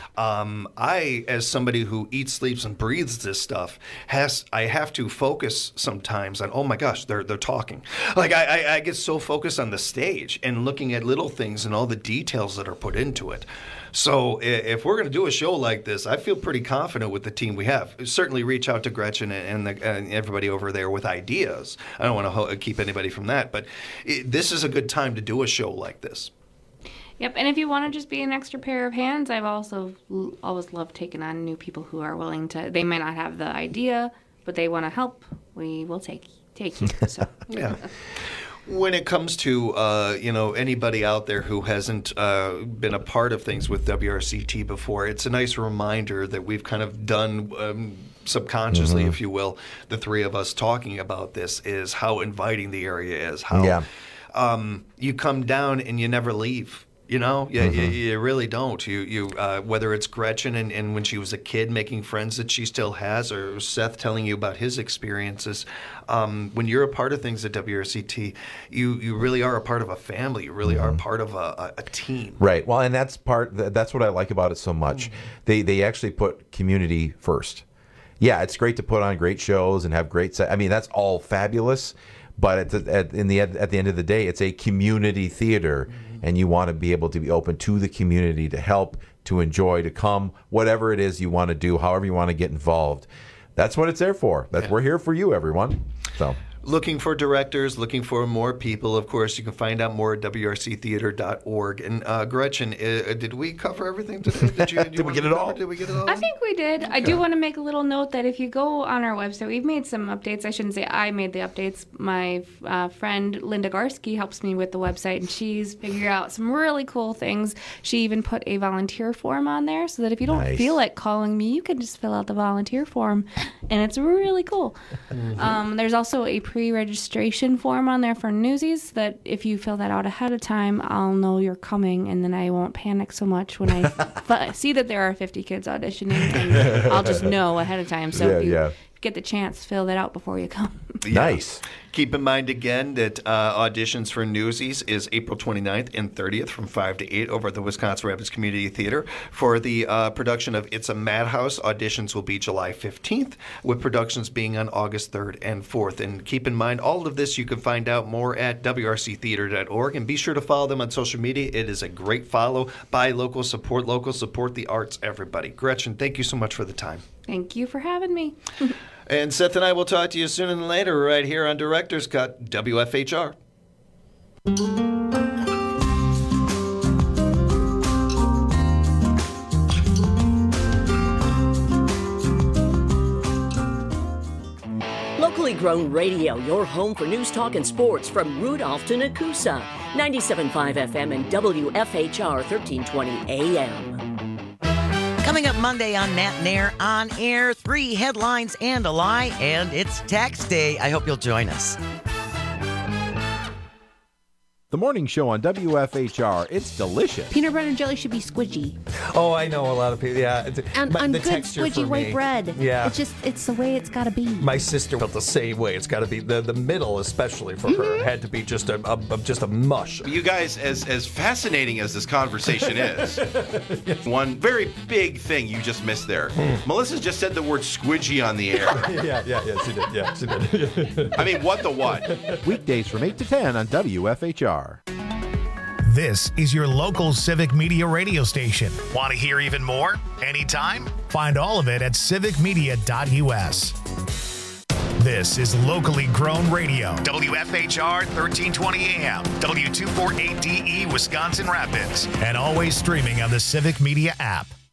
I, as somebody who eats, sleeps, and breathes this stuff, I have to focus sometimes on, oh my gosh, they're talking. I get so focused on the stage and looking at little things and all the details that are put into it. So if we're going to do a show like this, I feel pretty confident with the team we have. Certainly reach out to Gretchen and everybody over there with ideas. I don't want to keep anybody from that, but this is a good time to do a show like this. Yep, and if you want to just be an extra pair of hands, I've also always loved taking on new people who are willing to. They may not have the idea, but they want to help. We will take you. So yeah. When it comes to anybody out there who hasn't been a part of things with WRCT before, it's a nice reminder that we've kind of done subconsciously, if you will, the three of us talking about this, is how inviting the area is. How you come down and you never leave. You really don't. You whether it's Gretchen and when she was a kid making friends that she still has, or Seth telling you about his experiences. When you're a part of things at WRCT, you really are a part of a family. You really are a part of a team. Right. Well, and that's what I like about it so much. They actually put community first. Yeah, it's great to put on great shows and have great set. I mean, that's all fabulous. But at the end of the day, it's a community theater, and you want to be able to be open to the community to help, to enjoy, to come, whatever it is you want to do, however you want to get involved. That's what it's there for. We're here for you, everyone. So. Looking for directors, looking for more people. Of course, you can find out more at wrctheater.org. And Gretchen, did we cover everything today? Did we get it all? Did we get it all? I think we did. Okay. I do want to make a little note that if you go on our website, we've made some updates. I shouldn't say I made the updates. My friend Linda Garski helps me with the website, and she's figured out some really cool things. She even put a volunteer form on there so that if you don't feel like calling me, you can just fill out the volunteer form, and it's really cool. There's also a pre-registration form on there for Newsies that if you fill that out ahead of time, I'll know you're coming, and then I won't panic so much when I see that there are 50 kids auditioning, and I'll just know ahead of time. So if you get the chance, fill that out before you come. Nice. Keep in mind again that auditions for Newsies is April 29th and 30th from 5 to 8 over at the Wisconsin Rapids Community Theater. For the production of It's a Madhouse, auditions will be July 15th, with productions being on August 3rd and 4th. And keep in mind, all of this you can find out more at wrctheater.org. And be sure to follow them on social media. It is a great follow. Buy local, support the arts, everybody. Gretchen, thank you so much for the time. Thank you for having me. And Seth and I will talk to you sooner than later right here on Director's Cut, WFHR. Locally grown radio, your home for news, talk, and sports from Rudolph to Nakusa. 97.5 FM and WFHR 1320 AM. Coming up Monday on Matt and Air on Air, 3 headlines and a lie, and it's tax day. I hope you'll join us. The morning show on WFHR. It's delicious. Peanut butter and jelly should be squidgy. Oh, I know a lot of people. Yeah, And on the good texture squidgy for white me. bread. Yeah, It's the way it's got to be. my sister felt the same way. It's got to be the middle, especially for her, had to be just a mush. You guys, as fascinating as this conversation is, one very big thing you just missed there. Melissa just said the word squidgy on the air. Yeah, she did. Yeah, she did. I mean, what the what? Weekdays from 8 to 10 on WFHR. This is your local Civic Media radio station. Want to hear even more? Anytime? Find all of it at civicmedia.us. This is locally grown radio. WFHR 1320 AM, W248DE Wisconsin Rapids, and always streaming on the Civic Media app.